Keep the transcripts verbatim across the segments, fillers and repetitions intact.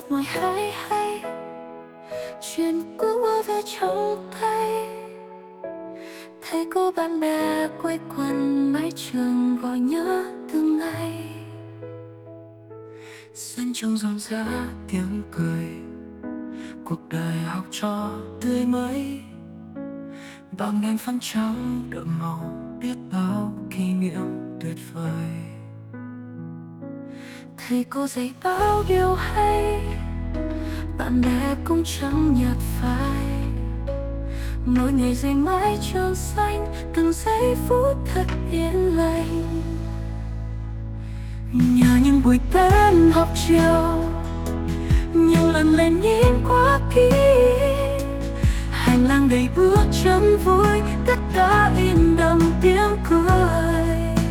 ngoài hay hay, chuyện cũ ùa về trong tay. Thầy cô bạn bè quây quần mái trường gọi nhớ từng ngày. Sân trường rộn rã tiếng cười, cuộc đời học trò tươi mới. Bao ngày phấn trắng đượm màu, biết bao kỷ niệm tuyệt vời. Thầy cô dạy bao điều hay, bạn bè cũng chẳng nhạt phai. Mỗi ngày dậy mái trường xanh, từng giây phút thật yên lành. Nhờ những buổi tan học chiều, nhiều lần lên nhìn qua kỹ, hành lang đầy bước chân vui, tất cả in đậm tiếng cười.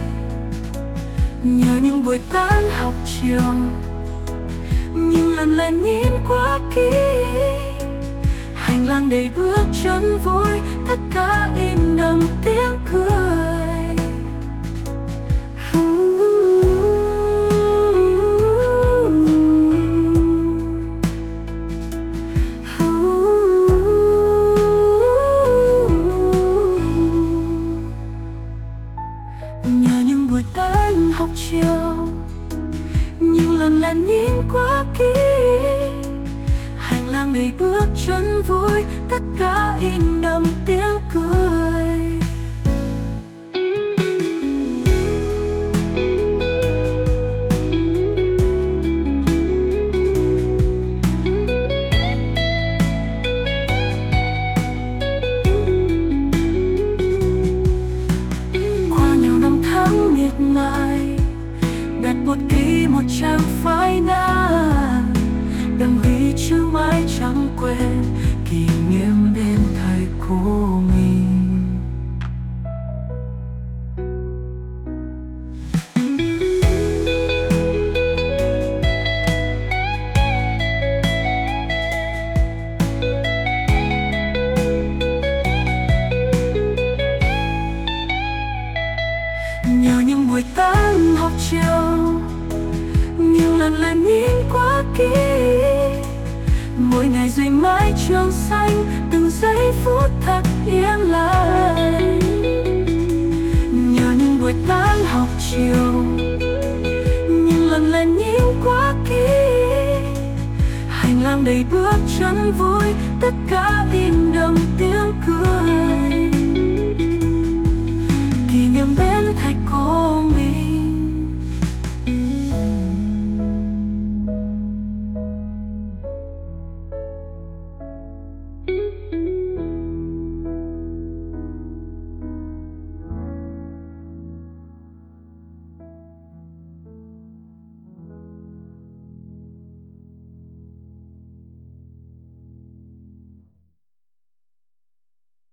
Nhờ những buổi tan học chiều, nhiều lần lên nhìn qua kỹ, hành lang đầy bước chân vui, tất cả in đậm tiếng cười. Nhờ những buổi tan học chiều, nhiều lần lên nhìn qua kỹ, hành lang đầy bước chân vui, tất cả in đậm tiếng cười. Qua nhiều năm tháng miệt mài, đặt bút ký một trang phai ngang, đừng ghi chữ mãi chẳng quên kỷ niệm bên thầy cô mình. Nhờ những buổi tan học chiều, nhiều lần lên nhìn qua kỹ, mỗi ngày dưới mái trường xanh, từng giây phút thật yên lành. Nhờ những buổi tan học chiều, nhiều lần lên nhìn qua kỹ, hành lang đầy bước chân vui, tất cả in đậm tiếng cười.